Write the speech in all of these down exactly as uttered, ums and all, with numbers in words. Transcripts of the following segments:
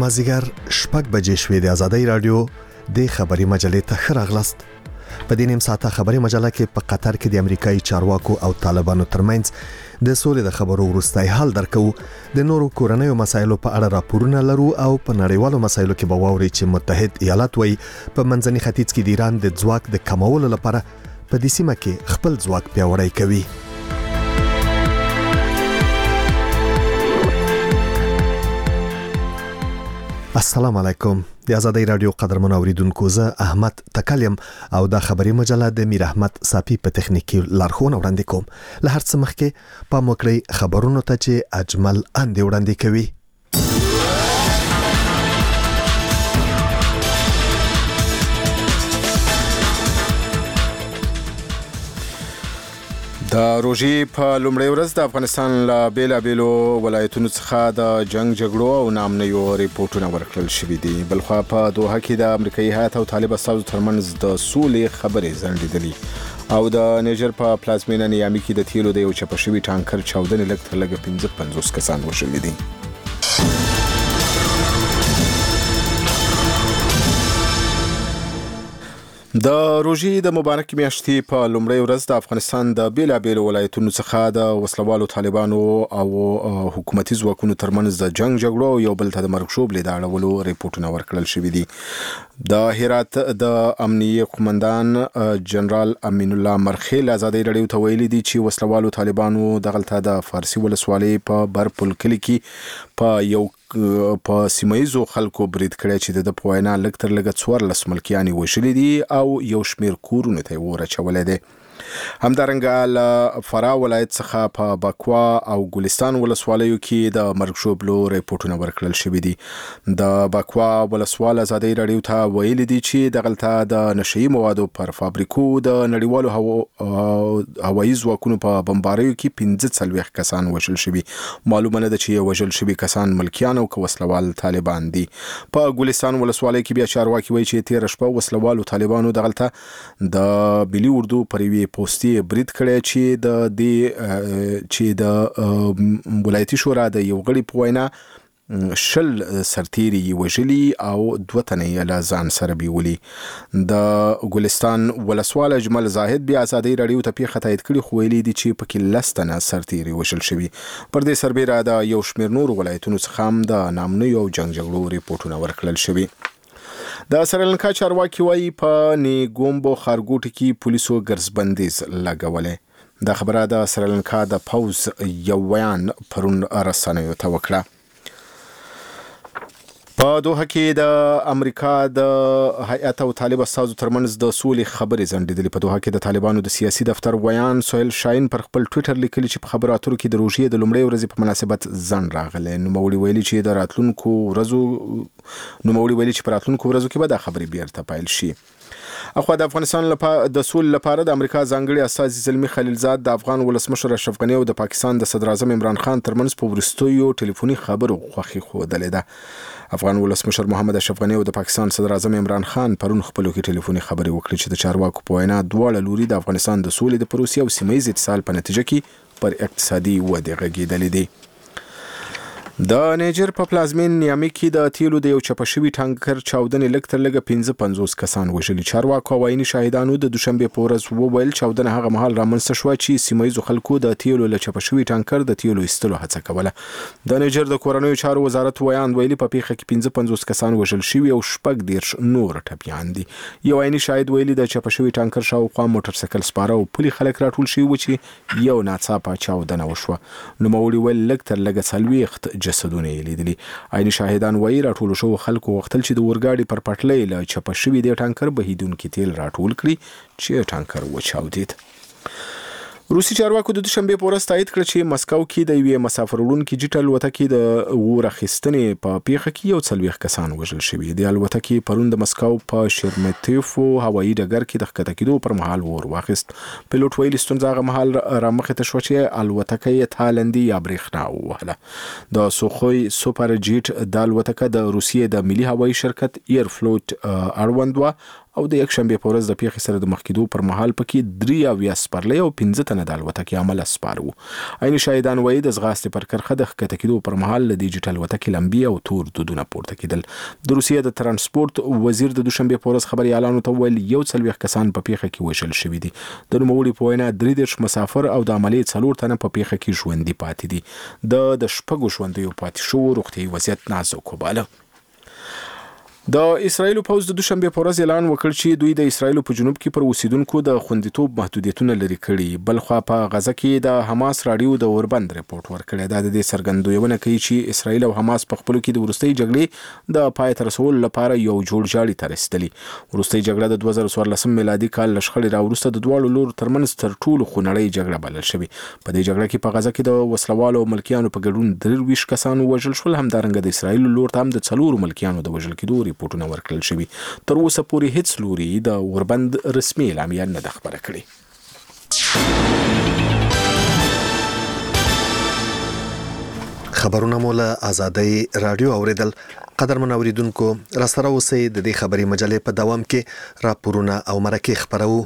مازیګر شپږ بجې شوې د آزادۍ رادیو د خبري مجلې ته ښه راغلاست. په دې نیم ساعته خبري مجله کې په قطر کې د امریکایي چارواکو او طالبانو ترمنځ د سولې د خبرو وروستی حال درکو، د نورو کورنیو مسایلو په اړه راپورونه لرو او په نړیوالو مسایلو کې به واوري چې متحد ایالات وایي په منځني ختیځ کې د ایران د ځواک د کمولو لپاره په دې سیمه کې خپل ځواک پیاوړی کوي. السلام علیکم. د آزادۍ رادیو قدرمن اوریدونکو، زه احمد تکلم او دا خبري مجله د میر احمد صافي په تخنیکی لارښوونه وړاندې کوم. له هر څه مخکې پام وکړئ خبرونو ته چې اجمل اندې وړاندې کوي. د روژې په لومړۍ ورځ د افغانستان له بیلابیلو ولایتونو څخه د جنگ جګړو او ناامنیو ریپورټونه ورکړل شوي دي. بلخوا په دوحه کې د امریکایي هیات او طالب استازو ترمنځ د سولې خبرې ځنډېدلې او د نیجر په پلازمینه نیامي کې د تیلو د یو چپه شوي ټانکر چاودنې لږ تر لږه پنځه پنځوس کسان وژلي دي. د روژې د مبارک میاشتې په لومړۍ ورځ د افغانستان د بیلابیلو ولایتونو څخه د وسلوالو طالبانو او حکومتي ځواکونو ترمنځ د جنگ جګړو او یو بل ته د مرګ ژوبلې د اړولو ریپورټونه ورکړل شوي دي. د هرات د امنیه قومندان جنرال امین الله مرخیل آزادۍ رادیو ته ویلي دي چې وسلوالو طالبانو دغلته د فارسي ولسوالۍ په برپل کلي کې په یو په سیمایزو خلکو برید کړی چې د په وینا لږ تر لږه څوارلس ملکیانې وژلي دي او یو شمیر کورونه ته یې اور اچولی دی. همدارنګه له فراه ولایت څخه په بکوا او ګلستان ولسوالیو کې د مرګ ژوبلو ریپورټونه ورکړل شوي دي. د بکوا ولسوال آزادۍ رادیو ته ویلي دي چې دغلته د نشهیي موادو پر فابریکو د نړیوالو هوایي ځواکونو په بمباریو کې پنځه څلوېښت کسان وژل شوي. معلومه نه ده چې وژل شوي کسان ملکیان او که وسلوال طالبان دي. په ګلستان ولسوالۍ کې بیا چارواکي وایي چې تېره شپه وسلوالو طالبانو دغلته د ملي اردو پر یوې پوستې برید کړی چې د دې چې د ولایتي شورا د یو غړي په وینا شل سرتیري وژلي او دوه تنه یې له ځان سره بیولي. د ګلستان ولسوال اجمل زاهد بیا آزادۍ رادیو ته پیښه تایید کړي، خو ویلي دي چې پکې لس تنه سرتیري وژل شوي. پر دې سربیره د یو شمېر نورو ولایتونو څخه هم د ناامنیو او جنګ جګړو ریپورټونه ورکړل شوي. د سریلانکا چارواکي وایي په نیګومبو ښارګوټي کې پولیسو ګرځبندیز لګولی. دا خبره د سریلانکا د پوځ یو ویان پرون رسنیو ته وکړه. په دوحه کې د امریکا د هیات او طالب استازو ترمنځ د سولې خبرې ځنډېدلې. په دوحه کې د طالبانو د سیاسي دفتر ویان سهیل شاهین پر خپل ټویټر لیکلي چې په خبرو اترو کې د روژې د لومړۍ ورځې په مناسبت ځنډ راغلی. نوموړي ویلي چې د راتلونکو ورځو نوموړي ویلي چې په راتلونکو ورځو کې به دا خبرې بیرته پیل شي. اخوا د افغانستان لپاره د سولې لپاره د امریکا ځانګړي استازي زلمی خلیلزاد د افغان ولسمشر اشرف غني او د پاکستان د صدر اعظم عمران خان ترمنځ په وروستیو ټلیفوني خبرو خوښي ښودلې ده. افغان ولسمشر محمد اشرف غني او د پاکستان صدر اعظم عمران خان پرون خپلو کې ټلیفوني خبرې وکړې چې د چارواکو په وینا دواړه لوري د افغانستان د سولې د پروسې او سیمه ییز اتصال په نتیجه کې پر اقتصادي ودې غږېدلې دي. د نیجر په پلازمین نیامي کې د تیلو د یو چپه شوي ټانکر چاودنې لږ تر لږه پنځه پنځوس کسان وژلي. چارواکو او عیني شاهدانو د دوشنبې په ورځ وویل چاودنه هغه مهال رامنځته شوه چې سیمه ییزو خلکو د تیلو له چپه شوي ټانکر د تیلو ایستلو هڅه کوله. د نیجر د کورنیو چارو وزارت ویان ویلي په پیښه کې پنځه پنځوس کسان وژل شوي او شپږ دېرش نور ټپیان دي. یو عیني شاهد ویلي د چپه شوي ټانکر شاوخوا موټر سایکل سپاره او پلي خلک راټول شوي و چې یو ناڅاپه چاودنه وشوه. نوموړي ویل لږ تر لږه څلوېښت جسدونه یې لیدلي. عیني شاهدان وایي راټولو شوو خلکو غوښتل چې د اورګاډي پر پټلۍ له چپه شوي دې ټانکر بهیدونکي تیل راټول کړي چې ټانکر وچاودېد. روسي چارواکو د دوشنبې په ورځ تایید کړ چې مسکو کې د یوې مسافر وړونکي جټ الوتکې د اور اخیستنې په پیښه کې یو څلوېښت کسان وژل شوي. د الوتکې پرون د مسکو په شرمتیفو هوایي ډګر کې د ښکته کېدو پر مهال اور واخیست. پیلوټ ویلي ستونزه هغه مهال رامخې ته شوه چې الوتکه یې تالندي یا برېښنا ووهله. د سوخوی سوپر جیټ د الوتکه د روسیې د ملي هوایي شرکت ایر فلوټ اړوند وه او د یک شنبه په ورځ د پیښې سره د مخ کېدو پر مهال پکې درې اویا سپرلۍ او پنځه تنه د الوتکې عمله سپار وو. عیني شاهدان وایي د ځغاستې پر کرښه د ښکته کېدو پر مهال له ډیجیټل الوتکې لمبې او تور دودونه پورته کېدل. د روسیې د ترانسپورت وزیر د دوشنبه په ورځ خبريالانو ته ویل یو څلوېښت کسان په پیښه کې وژل شوي دي. د نوموړي په وینا درې دېرش مسافر او د عملیې څلور تنه په پیښه کې ژوندي پاتې دي. د د شپږو ژوندیو پاتې شوو روغتیایي وضعیت نازک وباله. د اسرایل پوز د دوشنبه په ورځ اعلان وکړ چې دوی د اسرایل په جنوب کې پر اوسیدونکو د خوندیتوب محدودیتونه لري کړي. بل خو په غزه کې د حماس رادیو د اوربند ریپورت ورکړی. دا د دې څرګندونه کوي چې اسرایل او حماس په خپل کې د ورستۍ جګړې د پای ته رسولو لپاره یو جوړجاړي ته رسیدلي. ورستۍ جګړه د دوه زره څوارلسم میلادي کال له شخړې راوروسته د دواړو لورو ترمنځ تر ټولو خونړۍ جګړه بلل شوې. په دې جګړه کې په غزه کې د وسلوالو ملکیانو په ګډون درې ویشت کسان وژل شول. همدارنګه د اسرایل لور ته هم د څلورو ملکیانو د وژل کېدو ریپورتونه ورکړل. تر اوسه پورې هیڅ لوري د اوربند رسمي اعلامیه نه ده خبره کړې. خبرونه مو له آزادۍ رادیو اوریدل. قدرمن اوریدونکو راسره اوسئ. د دې خبري مجلې په دوام کې راپورونه او مرکې خبرو.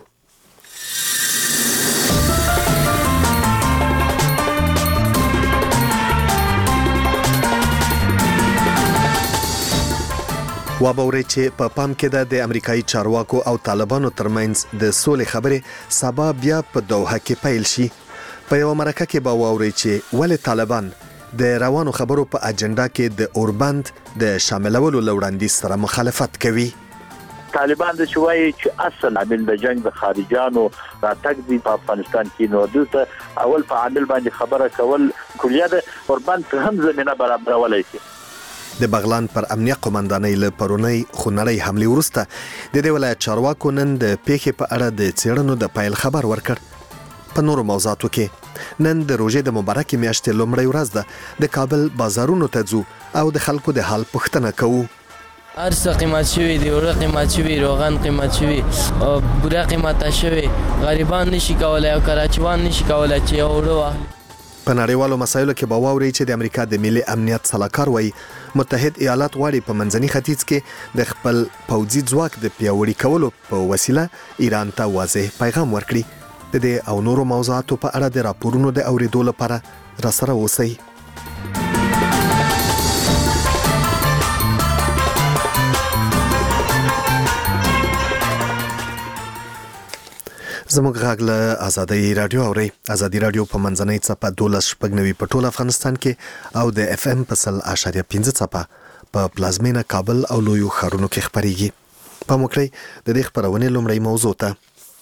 وابوري چې په پام کې د امریکایي چارواکو او طالبانو ترمنځ د سولې خبرې سبا بیا په دوحه کې پیل شي. په یو مرکه کې به واوري چې ولې طالبان د روانو خبرو په اجنډا کې د اوربند د شاملولو لوړاندیز سره مخالفت کوي. طالبان د شوي چې اصل عامل د جنگ د خارجانو راتګ دی په افغانستان کې نو دلته اول په عامل باندې خبره کول کلیه د اوربند په هم زمينه برابرولای شي. د بغلان پر امنیه قومندانۍ له پرونی خونړۍ حمله ورسته د دې ولایت چارواکو نن د پیښې په اړه د څېړنو د پیل خبر ورکړ. په نورو موضوعاتو کې نن د روژې د مبارکې میاشتې لومړۍ ورځ ده. د کابل بازارونو ته ځو او د خلکو د حال پوښتنه کوو. ارسه قیمت شوی دی، اوره قیمت شوی، روغن قیمت شوی، بوره قیمت شوی. غریبان نشي کولای او کراچوان نشي کولای چې اوره واخلي. په نړیوالو مسایلو کې به واوري چې د امریکا د ملي امنیت سلاکار وایي متحد ایالات غواړي په منځني ختیځ کې د خپل پوځي ځواک د پیاوړي کولو په وسیله ایران ته واضح پیغام ورکړي. د دې او نورو موضوعاتو په اړه د راپورونو د اوریدو لپاره راسره اوسئ. زموږ غږ له آزادۍ رادیو اوري. آزادۍ رادیو په منځنۍ څپه دولس شپږ نوي په ټول افغانستان کې او د اف ام په سل اشاریه پنځه څپه په پلازمینه کابل او لویو ښارونو کې خبريږي. په موکړی د دې خبرونې لومړی موضوع ته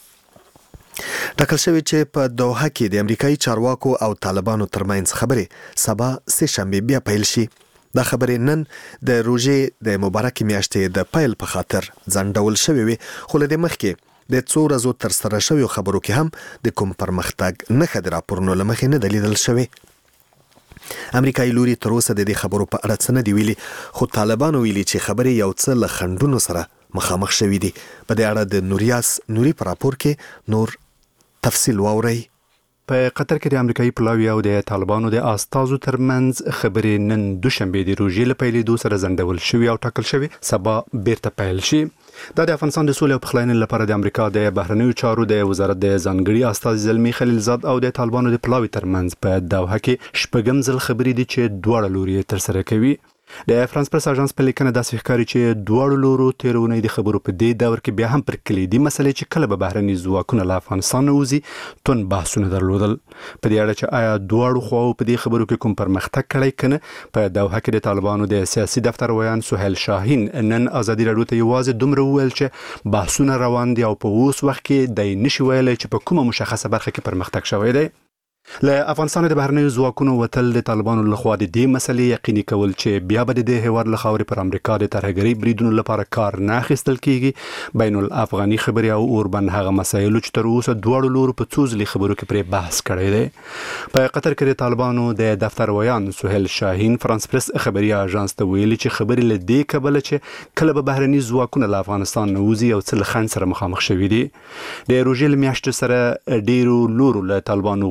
ټاکل شوی چې په دوحه کې د امریکایي چارواکو او طالبانو ترمنځ خبرې سبا سه شنبه بیا پیل شي. دا خبرې نن د روژې د مبارکې میاشتې د پیل په خاطر ځنډول شوې وي، خو له دې مخکې د څو ورځو تر سره شویو خبرو کې هم د کوم پرمختګ نښه د راپورونو له مخې نه ده لیدل شوې. امریکایي لوري تر اوسه د دې خبرو په اړه څه نه دي ویلي، خو طالبانو ویلي چې خبرې یو څه له خنډونو سره مخامخ شوي دي. په دې اړه د نوریاس نوري په راپور کې نور تفصیل واورئ. په قطر کې د امریکایي پلاوی او د طالبانو د استازو ترمنځ خبرې نن دوشنبه د روژې له پیلېدو سره ځنډول شوي او ټاکل شوي سبا بیرته پیل شي. دا د افغانستان د سولې او پخلاینې لپاره د امریکا د بهرنیو چارو د وزارت د ځانګړي استازي زلمی خلیلزاد او د طالبانو د پلاوی ترمنځ په دوحه کې شپږم ځل خبرې دي چې دواړه لوري تر سره کوي. د فرانس پریس اژانس په لیکنه داسې ښکاري چې دواړو لورو تیرونې د خبرو په دې دور کې بیا هم پر کلیدي مسلې چې کله به بهرني ځواکونه له افغانستان نه وځي تون بحثونه درلودل. په دې اړه چې آیا دواړو خواو په دې خبرو کې کوم پرمختګ کړی کنه. په دوحه کې د طالبانو د سیاسي دفتر ویان سهیل شاهین نن آزادي رادیو ته یوازې دومره وویل چې بحثونه روان دي او په اوس وخت کې د نشي ویلای چې په کومه مشخصه برخه کې پرمختګ شوی دی. له افغانستان د بهرنیو ځواکونو وتل د طالبانو لخوا د دې مسلې یقیني کول چې بیا به د دې هیواد له خاورې پر امریکا د ترهګرۍ بریدونو لپاره کار نه اخیستل کیږي. بین الافغاني خبري او اوربند هغه مسایلو چې تر اوسه دواړو لورو په څو ځلې خبرو کې پرې بحث کړی دی. په قطر کې د طالبانو د دفتر ویان سهیل شاهین فرانس پریس خبري اژانس ته ویلي چې خبرې له دې کبله چې کله به بهرني ځواکونه له افغانستان نه وځي او څه له خنډ سره مخامخ شوي دي. د روژې له میاشتې سره ډیرو لورو له طالبانو غوښتي چې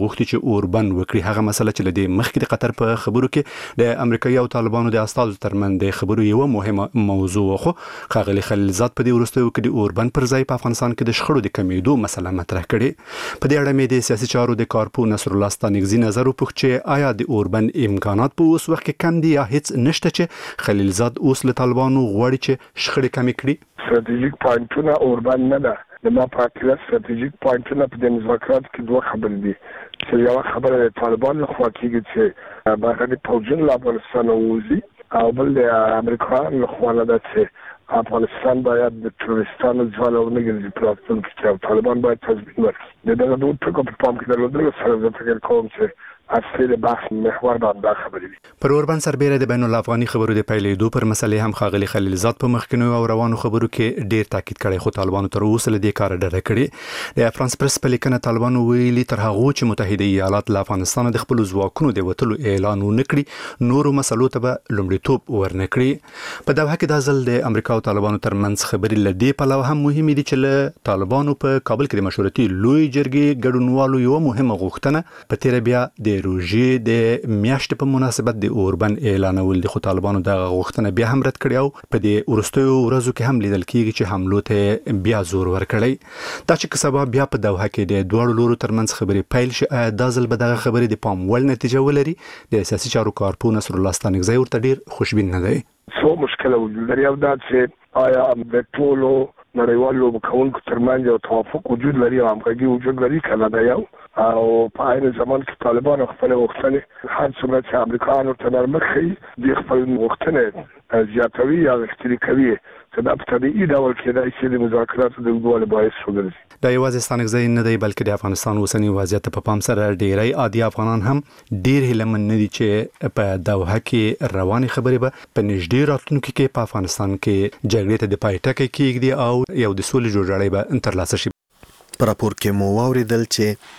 اوربن وکړي هغه مسله چې لدې مخکې د قطر په خبرو کې د امریکایي او طالبانو د استازو ترمنځ د خبرو یو مهمه موضوع خو ښاغلي خلیلزاد په دې وروستیو کې د اوربن پر ځای په افغانستان کې د شخړو د کمیدو مسله مطرح کړې. په دې اړه مې د سیاسي چارو د کارپو نصر الله ستانکزي نظر وپوښت چې آیا د اوربن امکانات په اوس وخت کې کم دي یا هیڅ نشته چې خلیلزاد اوس له طالبانو غواړي چې شخړې کمې کړي؟ ستراتیژیک پوینټونه اوربن نه ده. د ما په اړه ستراتیژیک پوینټونه په د مذاکرات کې دوه خبرې دي چې یو خبره د طالبان لخوا کېږي چې باغ د پوجن له افغانستان ووځي او بل د امریکا لخوا نه ده چې افغانستان باید د تروریستانو ځواله ونه ګرځي په راتلونکي کې او طالبان باید تضمین ورکړي. د دغه دوه ټکو په پام کې درلودلو سره زه فکر کوم چې اصلي د بحث محور باندې خبرې دي. پر اوربن سربېره د بین الافغاني خبرو د پیلېدو پر مسلې هم ښاغلي خلیلزاد په مخکینو او روانو خبرو کې ډېر تاکید کړی خو طالبانو تر اوسه له دې کاره ډډه کړې. د فرانس پریس په لیکنه طالبانو ویلي تر هغه چې متحده ایالات له افغانستان د خپل ځواکونو د وټلو اعلان ونکړي نورو مسلو ته به لومړیتوب ورنکړي. په دغه کې د ځل د امریکا او طالبانو ترمنځ خبرې له دې پلوه هم مهمې دي چې له طالبانو په کابل کې د مشورتي لوی جرګې ګډونوالو یو مهمه غوښتنه په تیر بیا د روژې د میاشتې په مناسبت د اوربن اعلانول دي خو طالبانو دغه غوښتنه بیا هم رد کړې او په دې وروستیو ورځو کې هم لیدل کېږي چې حملو ته بیا زور ورکړی. دا چې سبا بیا په دوحه کې د دوړو لورو ترمنځ خبرې پیل شي دا ځل به دغه خبرې د پام وړ نتیجه ولري. د سیاسي چارو کارپو نصر الله ستانکزی ورته ډیر خوشبین نه دی. څو مشکل وجود لري او دا چې آیا د ټولو نړیوالو لوبکوونکو ترمنځ یو توافق وجود لري او همغږي وجود لري کنه دا یو او په عین زمان کې طالبان خپل غوښتنې هر څومره چې امریکایانو ته نرمخي د خپل غوښتنې زیاتوي یا غښتلي کوي چې دا په طبیعي ډول کېدای شي د مذاکراتو د اوږدوالي باعث وګرځي. دا یوازې ستانکزی نه دی بلکې د افغانستان اوسنی وضعیت په پام سره ډیری عادي افغانان هم ډیر هیلمن نه دي چې په دوحه کې روانې خبرې به په نږدې راتلونکي کې په افغانستان کې جګړې ته د پای ټکی کېږدي او یو د سولې جوړجاړی به ترلاسه شي. په راپور کې مو واوریدل چې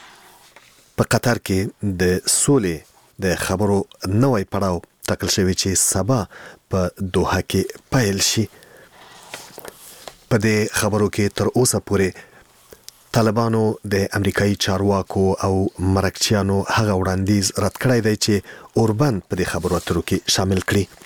په قطر کې د سولې د خبرو نوې پړاو ټاکل شوی چې سبا په دوحه کې پیل شي. په دې خبرو کې تر اوسه پورې طالبانو د امریکایي چارواکو او مرکچیانو هغه وړاندیز رد کړی دی چې اوربن په دې خبرو اترو کې شامل کړي.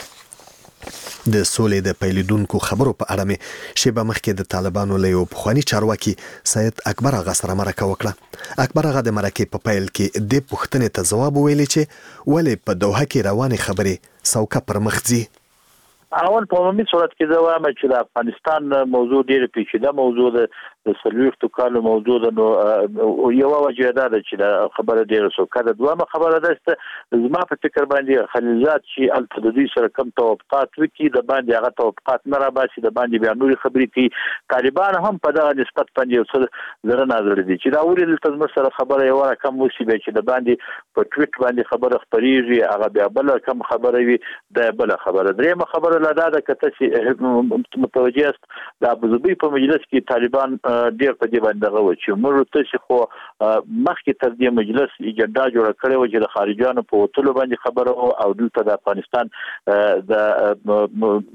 د سولې د پیلېدونکو خبرو په اړه مې شیبه مخکې د طالبانو له یو پخواني چارواکي سید اکبر آغا سره مرکه وکړه. اکبر آغا د مرکې په پیل کې د پوښتنې ته ځواب ویلی چې ولې په دوحه کې روانې خبرې سوکه پر مخ ځي. اول په عمومي صورت کې دا وایم چې د افغانستان موضوع ډېر پیچیده موضوع ده د څلوېښتو کالو موضوع ده. نو یوه وجه دا ده چې د خبره ډېره سوکه ده. دویمه خبره ده چې زما په فکر باندې خلیلزاد چې هلته د دوی سره کم توافقات وکړي د باندې هغه توافقات نه راباسي د باندې بیا نورې خبرې کوي. طالبان هم په دغه نسبت باندې یو څه زړه نازړه دي چې دا ولې دلته زموږ سره خبره یوه رقم وشي بیا چې د باندې په ټویټ باندې خبره خپرېږي هغه بیا بله کم خبره وي دا بله خبره. درېیمه خبره لا دا ده که تاسې متوجه یاست د ابوظبي په مجلس کې طالبان ډېر په دې باندې دغه و چې موږ تاسې خو مخکې تر دې مجلس اجنډا جوړه کړې وه چې د خارجیانو په وتلو باندې خبره وه او دلته د افغانستان د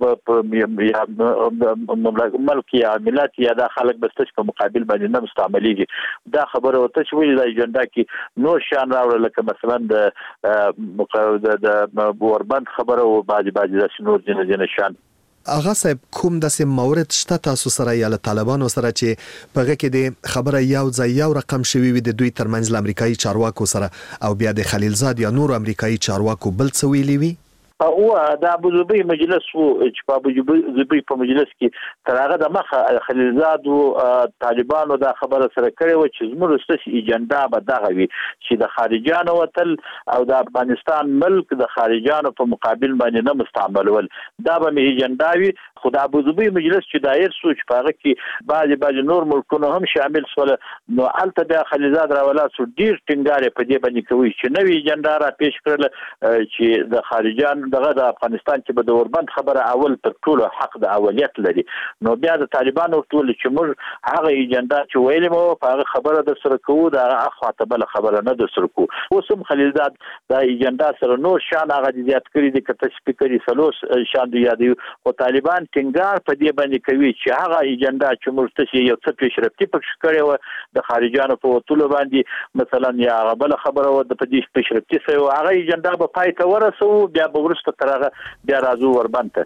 ملک ملک یا ملت یا دا خلک به ستاسې په مقابل باندې نه مستعملېږي. دا خبره وه تاسې ولې دا اجنډا کې نور شیان راوړه لکه مثلا د اوربن خبره و بعضې بعضې داسې نور ځینې ځینې شیان. آغا صاحب کوم داسې مورد شته تاسو سره یا له طالبانو سره چې په هغه کې د خبره یو ځای یو رقم شوی وي د دوی ترمنځ له امریکایي چارواکو سره او بیا د خلیلزاد یا نور امریکایي چارواکو بل څه ویلي وي؟ او د ابوظبي مجلس وو چې په ابوظبي په مجلس کې تر هغه د مخه خلیلزاد او طالبانو دا خبره سره کړې و چې زموږ ستاسې ایجنډا به دغه وي چې د خارجیانو وتل او د افغانستان ملک د خارجیانو په مقابل باندې نه مستعملول دا به مې ایجنډا وي. خو د ابوظبي مجلس چې دایر شو چې په هغه کې بعضې بعضې نور ملکونه هم شامل شول نو هلته بیا خلیلزاد راولاړ شو ډېر ټینګار یې په دې باندې کوي چې نوې ایجنډا را پیش کړله چې د خارجیانو دغه د افغانستان کې به د اوربند خبره اول تر ټولو حق د اولیت لري. نو بیا د طالبانو ټول چې موږ هغه ایجنډا چې ویلې مو په هغه خبره د سره کوو د اخواته بل خبره نه د سره کوو. اوس هم خلیلزاد د ایجنډا سره نور شان هغه زیات کړی دي کته سپیکري سلوس شان دی یادي او طالبان ټینګار په دې باندې کوي چې هغه ایجنډا چې موږ ته یو څه پیشرفتي پکښ کړی و د خارجانو په وټولو باندې مثلا یا غبل خبره و د پدې پیشرفتي سره هغه ایجنډا په پای ته ورسو بیا به ورسته ترغه بیا راځو وربند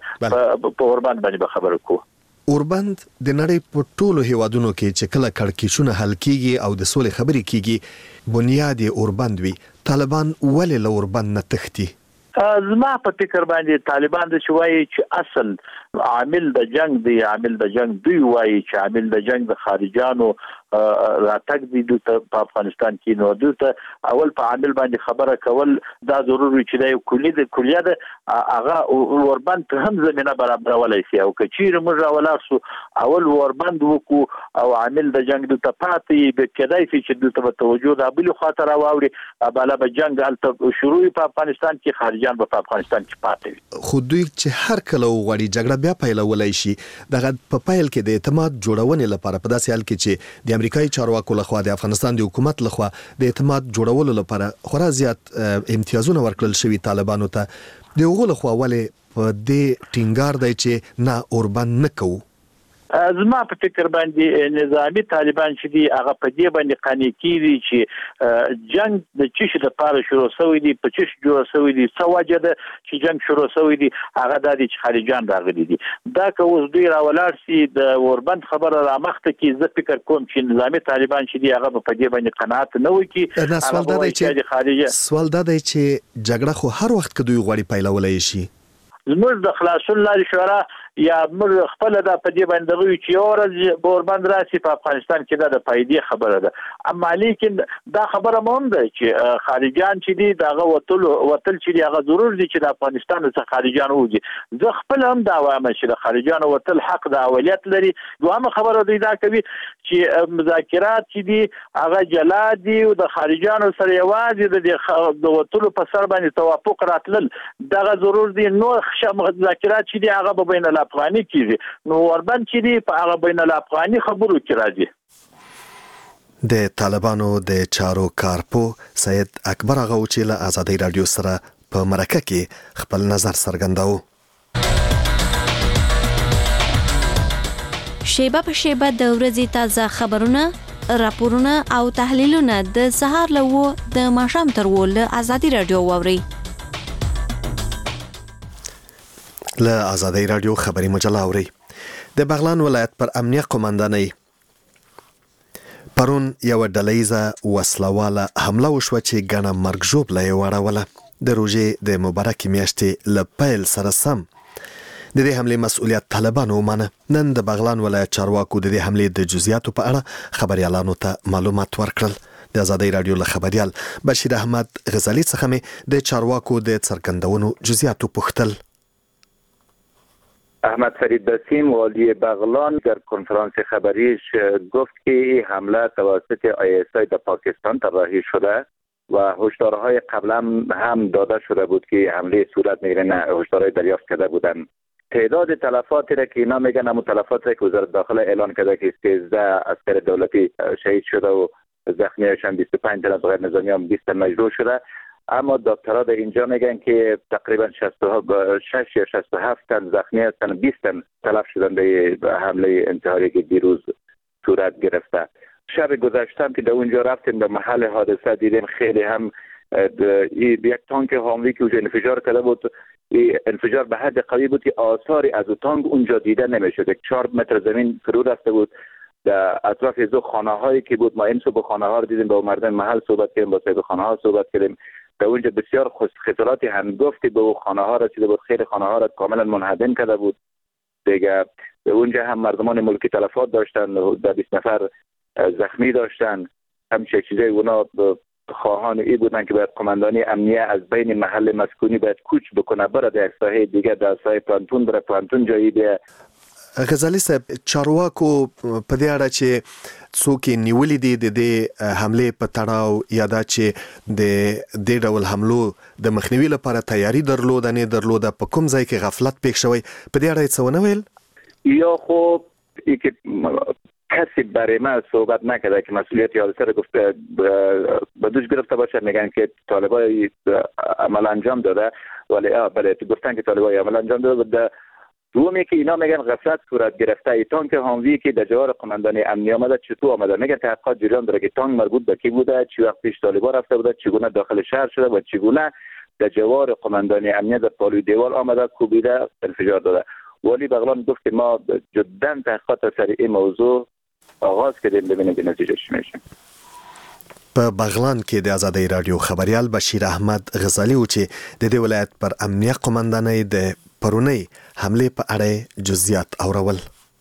په وربند باندې خبره کوو. اوربند د نړۍ په ټولو هیوادونو کې چې کله کړکېچونه حل کیږي او د سولې خبرې کیږي بنیاد اوربند وي. طالبان ولې له اوربند نه تښتي؟ زما په فکر باندې طالبان د شوي چې اصل عامل د جنگ دی عامل د جنگ دوی وایي چې عامل د جنگ د خارجانو راتګ دي د افغانستان کې نو دته اول په عامل باندې خبره کول دا ضروري چې د کلی د کلیه د هغه اوربند هم زمينه برابرولای شي او کچیر موږ ولاسو اول اوربند وکړو او عامل د جنگ د تپاتې به کېدای شي چې د توجه د بل خاطر واوري بالا به جنگ الته شروع په افغانستان کې خارجان په افغانستان کې پاتې خو دوی چې هر کله وغوړي جګړه بیا پیلولای شي دغه په پایل کې د اعتماد جوړونې لپاره په داسې حال کې چې د امریکایي چارواکو لخوا د افغانستان د حکومت لخوا د اعتماد جوړولو لپاره خورا زیات امتیازونه ورکړل شوی طالبانو ته د هغو لخوا ولې په دې ټینګار دی چې نه اوربند نه کوو. زما په فکر باندې نظامی طالبان چې دی هغه په دې باندې قانع کیږي چې جنگ د چیش د پاره شروع شوی دی په چیش جوړ شوی دی سواجه د چې جنگ شروع شوی دی هغه د دې خارجان راغلي دي دا که اوس دوی راولار سي د اوربند خبره را مخته کی زه فکر کوم چې نظامی طالبان چې دی هغه په دې باندې قناعت نه وکي. سوال دا دی چې سوال دا دی چې جګړه خو هر وخت کې دوی غوړي پیلولای شي. زموږ د خلاصون لارې شورا یا موږ خپل د پدې باندې غوي چې اورز بوربند راسي په افغانستان کې د فائدې خبره ده اما لیکن دا خبره مهم ده چې خارجان چې دي دغه وتل وتل چې هغه ضرور دي چې د افغانستان څخه خارجان وږي زه خپل هم دا وایم چې د خارجان وتل حق د اولیت لري. دوامه خبره دی دا کوي چې مذاکرات چې دي هغه جلا دي او د خارجانو سره یوازې د وتلو په سر باندې توافق راتلل دغه ضرور دي نو مذاکرات چې دي هغه به بین افغاني کیږي نو اوربند چې دی په هغه بین الافغاني خبرو کې راځي. د طالبانو د چارو کارپو سید اکبر هغه چې له آزادۍ رادیو سره په مرکه کې خپل نظر څرګنداوه. شیبه په شیبه د ورځې تازه خبرونه راپورونه او تحلیلونه د سهار له و د ماښام تر و له آزادۍ رادیو واوري. له آزادۍ رادیو خبري مجله اوري. د بغلان ولایت پر امنیه قومندانۍ پرون یو ډلهیزه وسلواله حمله وشوه چې ګڼه مرګ ژوبله یې واړوله. د روژې د مبارکې میاشتې له پیل سره سم د دې حملې مسؤلیت طالبانو ومانه. نن د بغلان ولایت چارواکو د دې حملې د جزئیاتو په اړه خبريالانو ته معلومات ورکړل. د آزادۍ رادیو له خبريال بشیر احمد غزالی څخه مې د چارواکو د څرګندونو جزئیاتو پوښتل. احمد فرید بسیم والی بغلان در کنفرانس خبریش گفت که این حمله توسط آی اس آی در پاکستان طراحی شده و هشدارهای قبلا هم داده شده بود که حمله صورت میگیره نه هشدارهای دریافت کرده بودن. تعداد تلفاتی را که اینا میگن همون تلفات را که وزارت داخله اعلان کرده که سیزده عسکر دولتی شهید شده و زخمی‌هاشون بیست و پنج تن از غیر نظامی هم بیست تن مجروح شده. اما دکترها در اینجا میگن که تقریبا شصت و شش یا شصت و هفت تن زخمی هستن بیست تن تلف شدن به حمله انتحاری که دیروز صورت گرفته. شب گذشته هم که در اونجا رفتیم به محل حادثه دیدیم خیلی هم یک تانک حاملی که اونجا انفجار کرده بود انفجار به حد قوی بود که آثاری از تانک اونجا دیده نمیشد. یک چهار متر زمین فرو رفته بود. در اطراف دو خانه هایی که بود ما این صبح خانه ها رو دیدیم با مردم محل صحبت کردیم با صاحب خانه ها صحبت کردیم. در اونجا بسیار خطرات هنگفتی به خانه ها رسیده بود. خیلی خانه ها را کاملا منهدم کرده بود. دیگه در اونجا هم مردمان ملکی تلفات داشتن در بیست نفر زخمی داشتن. همچه چیزای اونا خواهان ای بودن که باید قماندانی امنیه از بین محل مسکونی باید کوچ بکنه بره در ساحه دیگه در ساحه پلانتون بره پلانتون جایی بیه. غزالي صاحب چارواکو په دې اړه چې څوک نیولې دي د دې حمله په تړاو یا دا چې د دې ډول حملو د مخنیوي لپاره تیاری درلود نه درلود په کوم ځای کې غفلت پېښ شوی په دې اړه څه ونه ویل یا خب یک کسی برای من صحبت نکرده که مسئولیت یادسه رو گفته به دوش گرفته باشه. میگن که طالبای عمل انجام داده ولی بله گفتن که طالبای عمل انجام داده. دومی که اینا میگن غفلت صورت گرفته. ای تانک هانوی که در جوار قماندانی امنی آمده چطور آمده؟ میگن تحقیقات جریان داره که تانک مربوط به کی بوده، چی وقت پیش طالبا رفته بوده، چگونه داخل شهر شده و چگونه در جوار قماندانی امنی در پالوی دیوال آمده کوبیده انفجار داده. ولی بغلان گفت که ما جدا تحقیقات سر این موضوع آغاز کردیم ببینیم که نتیجه چی میشه. په بغلان کې د آزادۍ رادیو خبريال بشیر احمد غزالی و چې د دې ولایت پر امنیه قومندانۍ د پرونی حمله په اړه جزئیات اورول.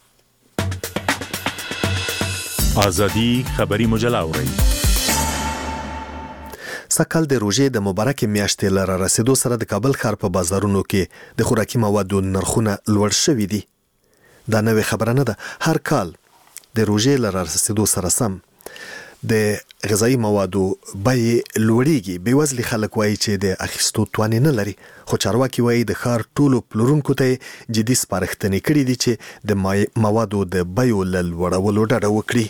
آزادی خبری مجله اوري. سکل د روژې د مبارک میاشتې لره رسیدو سره د کابل ښار په بازارونو کې د خوراکي موادو نرخونه لوړ شوي دي. دا نوې خبره نه ده. هر کال د روژې لره رسیدو سره سم د غذایی موادو بیې لوړیږي. بېوزلي خلک وایي چې د اخیستو توان نه لري، خو چارواکي وایي د ښار ټولو پلورونکو ته جدي سپارښتنې کړي دي چې د موادو د بیو له لوړولو ډډه وکړي.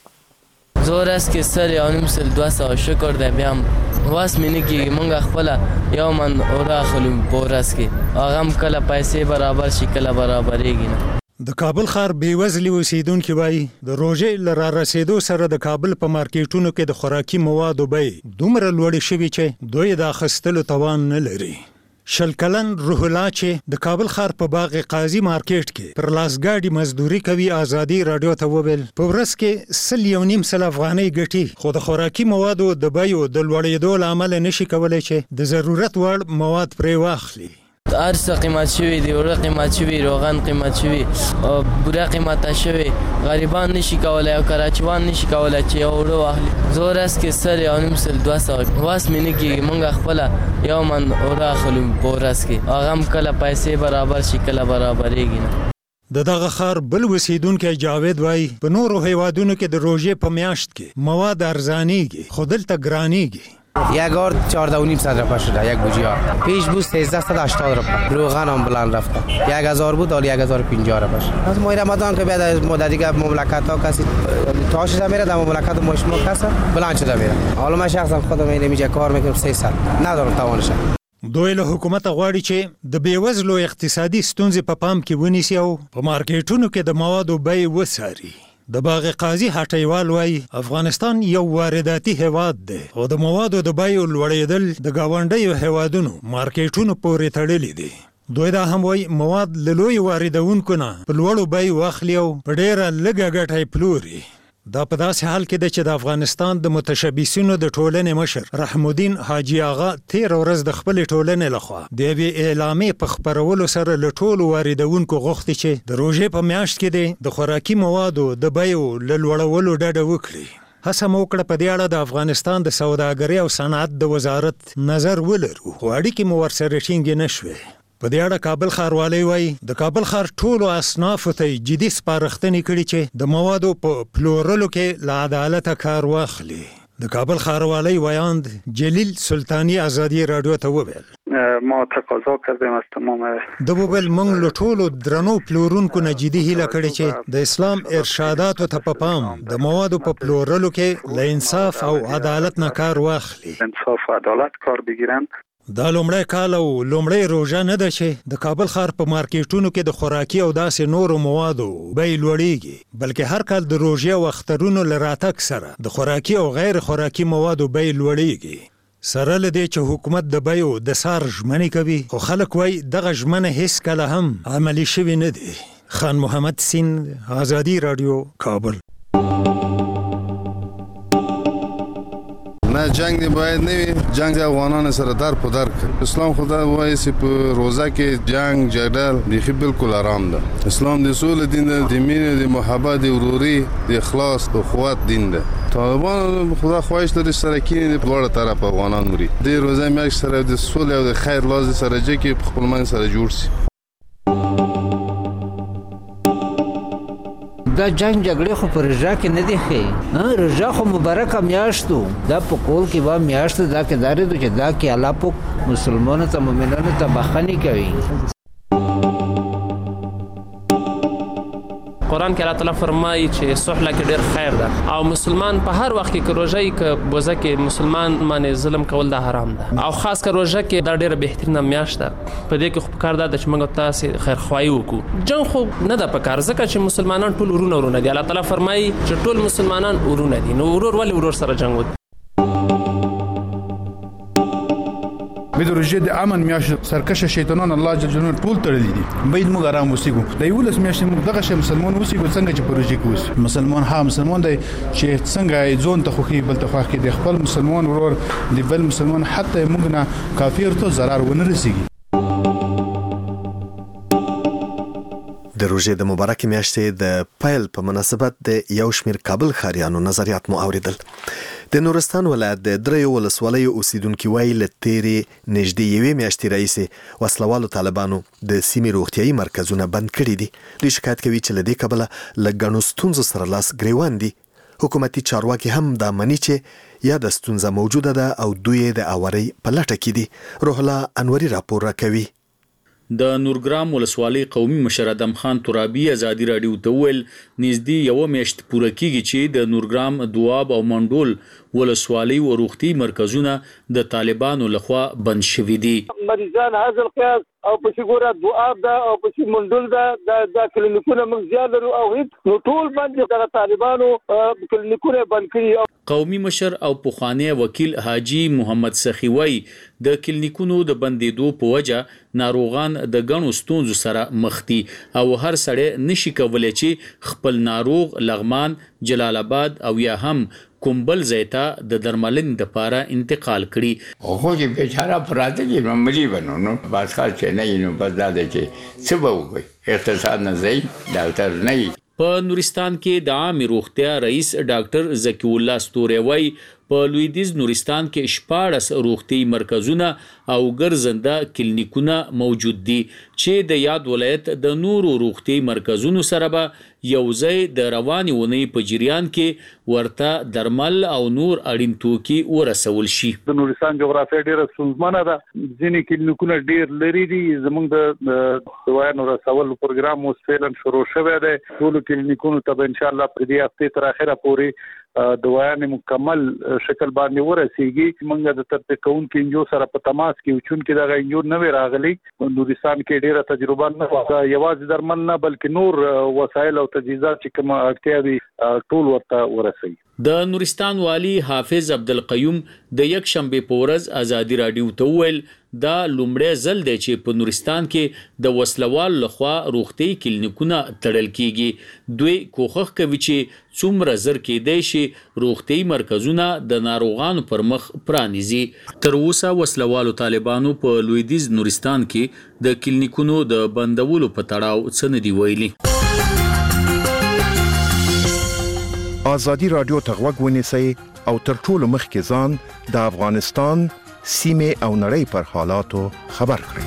زور است که سر یا نیم سل دو ساعت شکر ده بیام واس مینه که منگا خپلا یا من اورا خلوم پورس که آغام کلا پیسې برابر شي کلا برابرېږي نه. د کابل ښار بېوزلي اوسیدونکي وایي د روژې له را رسېدو سره د کابل په مارکیټونو کې د خوراکي موادو بیې دومره لوړې شوي چې دوی د اخیستلو توان نه لري. شل کلن روح الله چې د کابل ښار په باغ قاضي مارکیټ کې پر لاسګاډي مزدوري کوي آزادي رادیو ته وویل په ورځ کې سل یو نیم سل افغانۍ ګټي، خو د خوراکي موادو د بیو د لوړېدو له امله نشي کولی چې د ضرورت وړ مواد پرې واخلي. هر څه قیمت شوی دی، اوړه قیمت شوی، روغن قیمت شوی، بوره قیمت شوی. غریبان نشي کولای او کراچیوان نشي کولای چې اوړه واخلي. زور است که سر یا نیم سل دو ساعت واس مینه کې مونږ خپل یو من اوړه خلوم پورس کې اغم کله پیسې برابر شي کله برابرېږي نه. د دغه ښار بل اوسیدونکی جاوید وایي په نورو هیوادونو کې د روژې په میاشت کې مواد ارزانېږي، خو دلته ګرانېږي. یک آرد چهارده و نیم صد رفت شده یک بوجی ها. پیش بود سیزده صد و هشتاد رفت. روغن هم بلند رفته. یک هزار بود حالی یک هزار و پنجاه رفت. از ماه رمضان که بیاد مدت دیگه مملکت ها کسی تا شده میره در مملکت ما شما کسی بلند شده میره. حالا من شخصا خودم اینه میجه کار میکنم سیصد ندارم توانش. دوی له حکومت غواړي چې د بیوزلو اقتصادي ستونزې په پام کې ونیسي او په مارکیټونو کې د موادو بیې وڅاري. د باغ قاضي هټیوال وایي افغانستان یو وارداتي هیواد دی او د موادو د بیو لوړېدل د ګاونډیو هیوادونو مارکیټونو پورې تړلي دي. دوی دا هم وایي مواد له لوی واردونکو نه په لوړو بیو واخلي او په ډېره لږه ګټه یې پلوري. دا په داسې حال کې ده چې د افغانستان د متشبثینو د ټولنې مشر رحم الدین حاجي آغا تېره ورځ د خپلې ټولنې لخوا د یوې اعلامیې په خپرولو سره له ټولو واردونکو غوښتي چې د روژې په میاشت کې دی د خوراکي موادو د بیو له لوړولو ډډه وکړي. هڅه مو وکړه په دې اړه د افغانستان د سوداګرۍ او صنعت د وزارت نظر ولرو، خو اړیکې مو ورسره ټینګې نه شوې. په دې اړه کابل ښاروالۍ وایي د کابل ښار ټولو اصنافو ته جدي سپارښتنې کړي چې د موادو په پلورلو کې له عدالته کار واخلي. د کابل ښاروالۍ ویاند جلیل سلطانی آزادي رادیو ته وویل ما تقاضا کردیم از تمام د وویل موږ له ټولو درنو پلورونکو نه جدي هیله کړې چې د اسلام ارشاداتو ته په پام د موادو په پلورلو کې له انصاف او عدالت نه کار واخلي. انصاف و عدالت کار بگیرند. دا لومړی کال او لومړی روژه نه ده چې د کابل ښار په مارکیټونو کې د خوراکي او داسې نورو موادو بیې لوړېږي، بلکې هر کال د روژې او اخترونو له راتګ سره د خوراکي او غیر خوراکي موادو بیې لوړېږي. سره له دې چې حکومت د بیو د سار ژمنې کوي، خو خلک وایي دغه ژمنه هیڅکله هم عملي شوې نه دي. خان محمد سین، آزادي رادیو، کابل. نه جنگ دی باید نوی جنگ افغانان سره در په در کړ. اسلام خدا وایي چې په روزه کې جنگ جګړه بیخي بالکل آرام ده. اسلام د سولې دین ده، د مینې، د محبت، د وروري، د اخلاص او قوت دین ده. طالبان خدا خواهش لري سره کینې په وړه طرف افغانان مري. د روزه میاشت سره د سولې او د خیر لاز سره چې په خپل من سره جوړ شي. دا جنگ جګړه خو پر رضا کې نه دی ښه ها رضا خو مبارک میاشتو دا په کول کې با میاشت دا کې داري چې دا کې الله په مسلمانانو ته مؤمنانو ته بخښنه کوي. قرآن کې الله تعالی فرمایي چې صلح کې ډېر خیر ده او مسلمان په هر وخت کې روزه کې بوزه کې مسلمان باندې ظلم کول دا حرام ده او خاص کر روزه کې دا ډېر بهترینه میاشت ده. په دې کې خو کار ده چې موږ تاسو خیر خوایي وکړو. جنگ خو نه ده په کار ځکه چې مسلمانان ټول ورونه ورونه دي. الله تعالی فرمایي چې ټول مسلمانان ورونه دي نو ورور ولې ورور سره جنگ وکړي. به د روژې د امن میاشت سرکشه شیطانان الله جل جلاله ټول تړلي دي. باید موږ آرام وسیګو. د یولس میاشتې موږ دغه شی مسلمان وسیګو څنګه چې په روژې کې اوس مسلمان ها مسلمان دی چې څنګه ځون ته خوخي بل ته خوخي د خپل مسلمان ورور د بل مسلمان حتی موږ نه کافر ته zarar ونه رسیږي. د روژې د مبارکې میاشتې د پیل په مناسبت د یو شمېر کابل ښاریانو نظریات مو اوریدل. د نورستان ولایت د دریو ولسوالیو اوسیدونکو وایي له تیرې نږدې یوې میاشتې راهیسې وسلوالو طالبانو د سیمې روغتیایي مرکزونه بند کړي دي. دوی شکایت کوي چې له دې کبله له ګڼو ستونزو سره لاس ګریوان دي. حکومتي چارواکي هم دا مني چې یا د ستونزه موجوده ده او دوی د اوري په لټه کې دي. روح الله انوري راپور راکوي. د نورګرام ولسوالۍ قومي مشر ادم خان ترابي ازادي رادیو ته ویل نږدې یو میاشت پوره کیږي چې د نورګرام دواب او منډول ولسوالۍ او روغتي مرکزونه د طالبانو لخوا بند شوي دي. مریضان هاذ القياس او په شګوره دواب دا او په منډول دا د کلینیکونو موږ زیات لرو او هیڅ نو ټول باندې د طالبانو کلینیکونه بند کړي. قومي مشر او پخوانی وکیل حاجی محمد سخیوی د کلینیکونو د بندیدو په وجه ناروغان د غنو ستونزو سره مخ دي او هر سړی نشي کولای چې خپل ناروغ لغمان جلال آباد او یا هم کومبل زیتا د درملنې لپاره انتقال کړي. خو چې بیچاره پراته کې معمولی بنو نو بس خاص چې نه نو بس دا چې څه به وکړي اقتصاد نه ځي ډاکټر نه. په نورستان کې د عام روغتیا رئیس ډاکټر زکی الله ستوري وای په لویدیز نورستان کې شپاړس روغتي مرکزونه او ګرځنده کلینیکونه موجود دي چې د یاد ولایت د نورو روغتي مرکزونو سره به یوځای د رواني ونې په جریان کې ورته درمل او نور اړین توکي ورسول شي. د نورستان جغرافیه ډیره ستونزمنه ده. ځینې کلینیکونه ډیر لري دي. زموږ د دوايانو رسول پروګرام اوس فعلا شروع شوی دی. ټول کلینیکونو ته ان شاء الله په دې هفته تر اخره پورې دوايانې مکمل شکل باندې ورسیږي. موږ د ترتیب کوونکو انجو سره په تماس کې چون کې دا انجو نه راغلي. نورستان کې ډیره تجربه نه وه. یوازې درمل نه بلکې نور وسایل او تجهیزات چې کوم اړتیا دي ټول ورته ورسیږي. د نورستان والی حافظ عبدالقیوم د یک شنبه په ورځ ازادي رادیو ته ویل دا لومړی ځل دی چې په نورستان کې د وسلوال لخوا روغتي کلینیکونه تړل کیږي. دوی کوښښ کوي چې څومره زر کېدای شي روغتي مرکزونه د ناروغانو پر مخ پرانیزي. تر اوسه وسلوالو طالبانو په لویدیز نورستان کې د کلینیکونو د بندولو په تړاو څه نه دی ویلي. آزادی رادیو ته غوږ ونیسئ او تر ټولو مخکې ځان د افغانستان سیمې او نړۍ پر حالاتو خبر کړئ.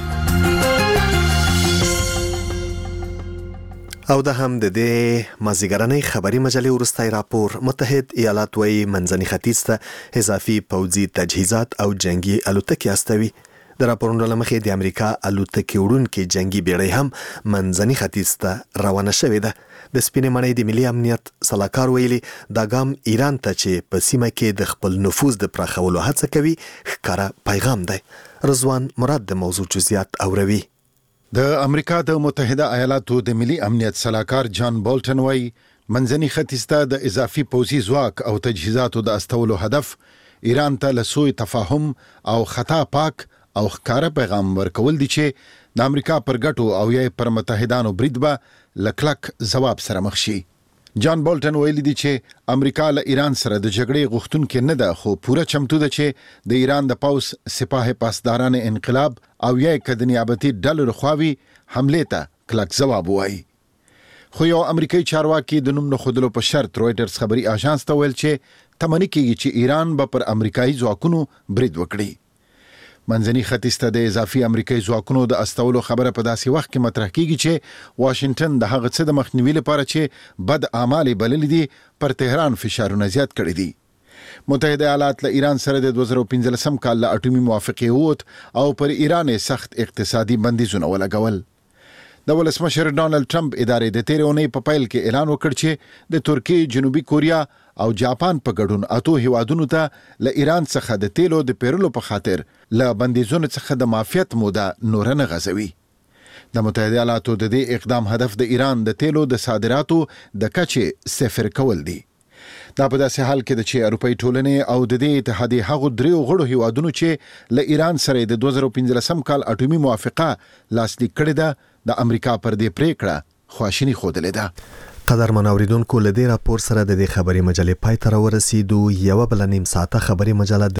او د هم د دې مازیګرنۍ خبري مجلې ورستای راپور متحد ایالات وایي منځني ختیځ ته اضافي پوځي تجهیزات او جنگي الوتکې استوي. د راپورونو له مخې د امریکا الوتکې وړونکې جنگي بیړۍ هم منځني ختیځ ته روانه شوې ده. د سپینې مړۍ د ملي امنیت سلاکار ویلي دا ګام ایران ته چې په سیمه کې د خپل نفوذ د پراخولو هڅه کوي ښکاره پیغام دی. رضوان مراد د موضوع جزئیات اوروي. د امریکا د متحده ایالاتو د ملي امنیت سلاکار جان بولټن وایي منځني ختیځ ته د اضافي پوځي ځواک او تجهیزاتو د استولو هدف ایران ته له سوء تفاهم او خطا پاک او ښکاره پیغام ورکول دي چې د امریکا پر ګټو او یا پر متحدانو برید به لکلک جواب سره مخ شي. جان بولټن ویلي دی چې امریکا له ایران سره د جګړې غوښتونکې نه ده خو پوره چمتو ده چې د ایران د پوځ سپاه پاسداران انقلاب او یا که د نیابتي ډلو لخوا حملې ته کلک جواب وایي. خو یو امریکایي چارواکي د نوم نه ښودلو په شرط رویټرز خبري اژانس ته ویل چې تمنې کېږي چې ایران به پر امریکایي ځواکونو برید وکړي. منځني ختیځ ته د اضافي امریکایي ځواکونو د استولو خبره په داسې وخت کې مطرح کیږي چې واشنگټن د هغه څه د مخنیوي لپاره چې بد اعمال بللي دي پر تهران فشارونه زیات کړي دي. متحده ایالات له ایران سره د دوه زره پنځلسم کال له اټومي موافقې ووت او پر ایران سخت اقتصادي بندیزونه ولګول. د ولسمشر ډانلډ ټرمپ ادارې د تیرې اونۍ په پیل کې اعلان وکړ چې د ترکیې، جنوبي کوریا او جاپان په ګډون اتو هیوادونو ته له ایران څخه د تیلو د پیرلو په خاطر له بندیزونو څخه د معافیت موده نور نه غځوي. د متحده ایالاتو د دې اقدام هدف د ایران د تیلو د صادراتو د کچې صفر کول دي. دا په داسې حال کې د چې اروپאי ټولنې او د دې اتحادیې هغو دریو غړو هیوادونو چې له ایران سره د دوه زره پنځلسم کال اټومي موافقه لاسلیک کړې ده د امریکا پر دې پریکړه خواشینی خوده ده. قدرمن اوریدونکو له دې راپور سره د دې خبري مجلې پای ته ورسېدو. یو بل نیم ساعته خبري مجله